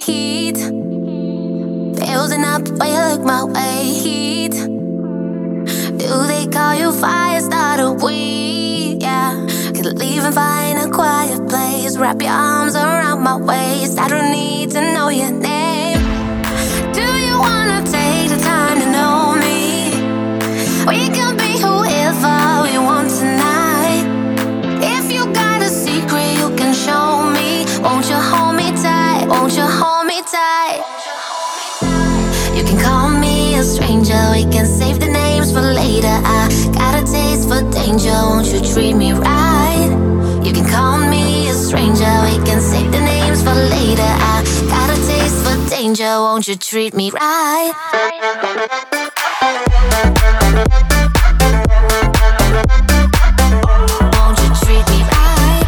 Heat building up when you look my way. Heat. Do they call you fire starter? We, yeah. Could leave and find a quiet place. Wrap your arms around my waist. I don't need to know your name. Do you wanna take the time to know me? We can be whoever we want tonight. If you got a secret you can show me. Won't you hold me tight? Won't you hold me tight? You can call me a stranger. We can save the names for later. I got a taste for danger. Won't you treat me right? You can call me a stranger. We can save the names for later. I got a taste for danger. Won't you treat me right? Won't you treat me right?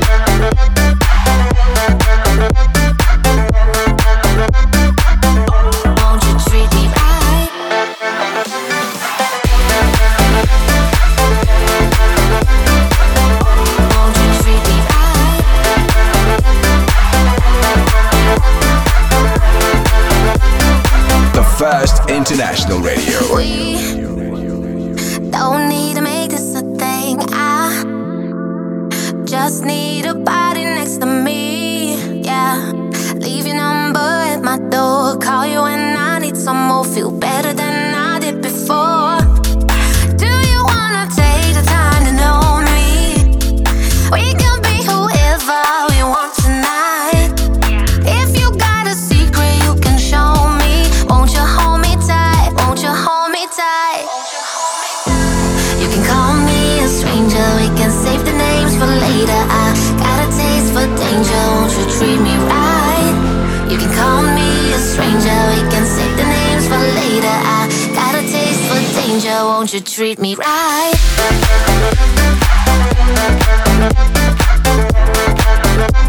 Won't you treat me right? Won't you treat me right? The First International Radio. We don't need to make this a thing. I just need a body next to me. Yeah, leave your number at my door. Call you when I need some more. Feel better than I did before. Do you wanna take the time to know me? We can be whoever we want tonight. If you got a secret you can show me. Won't you hold me tight? Won't you hold me tight? You can call me a stranger. We can save the names for later. I got a taste for danger. Won't you treat me right? You can call me a stranger. We can save the names for later. I got a taste for danger. Won't you treat me right?